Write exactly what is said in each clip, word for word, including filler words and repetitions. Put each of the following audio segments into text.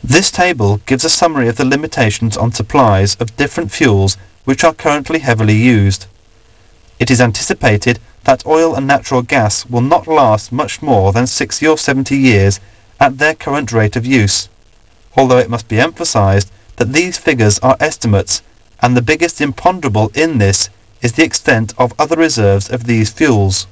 This table gives a summary of the limitations on supplies of different fuels which are currently heavily used. It is anticipated that oil and natural gas will not last much more than sixty or seventy years at their current rate of use, although it must be emphasized that these figures are estimates, and the biggest imponderable in this is the extent of other reserves of these fuels.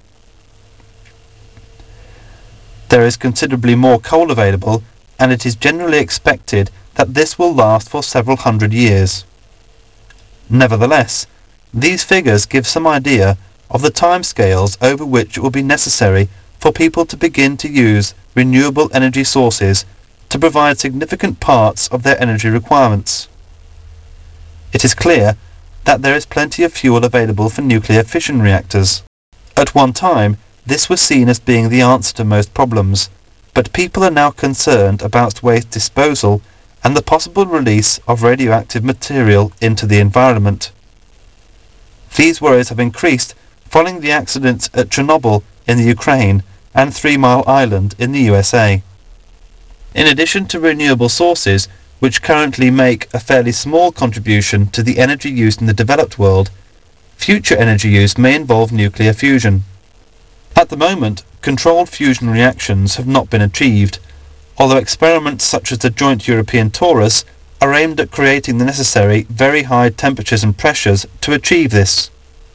There is considerably more coal available, and it is generally expected that this will last for several hundred years. Nevertheless, these figures give some idea of the timescales over which it will be necessary for people to begin to use renewable energy sources to provide significant parts of their energy requirements. It is clear that there is plenty of fuel available for nuclear fission reactors. At one time, this was seen as being the answer to most problems, but people are now concerned about waste disposal and the possible release of radioactive material into the environment. These worries have increased following the accidents at Chernobyl in the Ukraine and Three Mile Island in the U S A. In addition to renewable sources, which currently make a fairly small contribution to the energy used in the developed world, future energy use may involve nuclear fusion. At the moment, controlled fusion reactions have not been achieved, although experiments such as the Joint European Torus are aimed at creating the necessary very high temperatures and pressures to achieve this.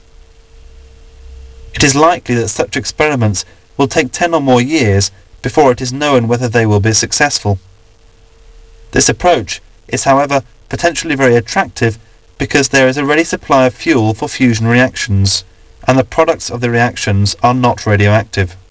It is likely that such experiments will take ten or more years before it is known whether they will be successful. This approach is, however, potentially very attractive because there is a ready supply of fuel for fusion reactions, and the products of the reactions are not radioactive.